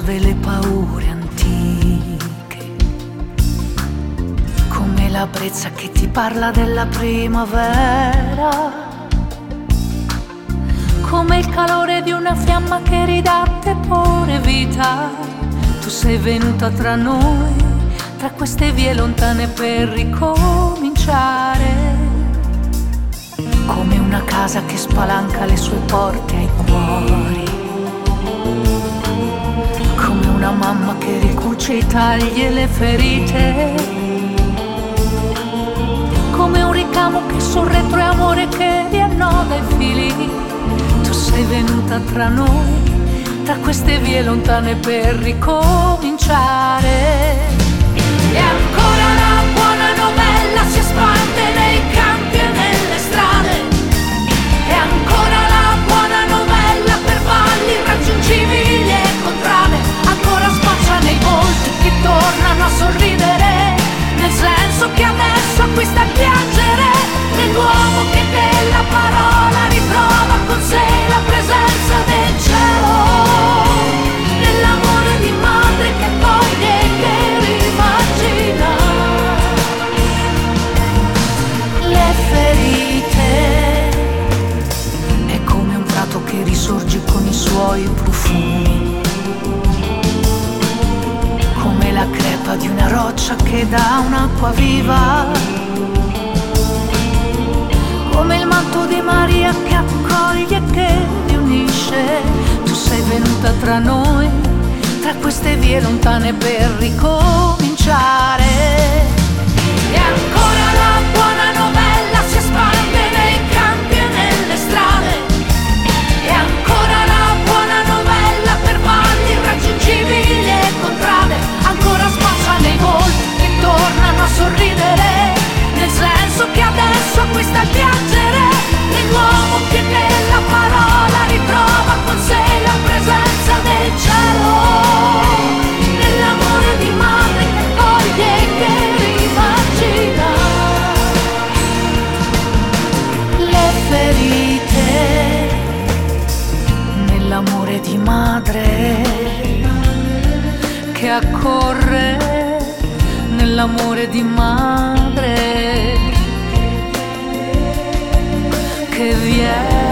delle paure antiche, come la brezza che ti parla della primavera, come il calore di una fiamma che ridà tepore vita. Tu sei venuta tra noi, tra queste vie lontane per ricominciare, come una casa che spalanca le sue porte ai cuori, come una mamma che ricuce i tagli e le ferite, come un ricamo che sul retro è amore che riannoda i fili. Tu sei venuta tra noi, tra queste vie lontane per ricominciare. E ancora la buona novella si espande nei campi e nelle strade, e ancora la buona novella per valli irraggiungibili e contrade, ancora spaccia nei volti che tornano a sorridere, nel senso che adesso acquista il piangere, nell'uomo che nella parola ritrova con sé la presenza del cielo, nell'amore di madre che accoglie e che rimagina le ferite. È come un prato che risorge con i suoi profumi, come la crepa di una roccia che dà un'acqua viva, come il manto di Maria che accoglie e che riunisce. Tu sei venuta tra noi, tra queste vie lontane per ricominciare. E ancora la buona novella si espande nei campi e nelle strade, e ancora la buona novella per valli irraggiungibili e contrade, ancora spazza nei volti che tornano a sorridere, nel senso che adesso acquista il piangere, nell'uomo che nella parola ritrova con sé la presenza del cielo, nell'amore di madre che accoglie e che rimagina le ferite, nell'amore di madre che accorre, nell'amore di madre che viene.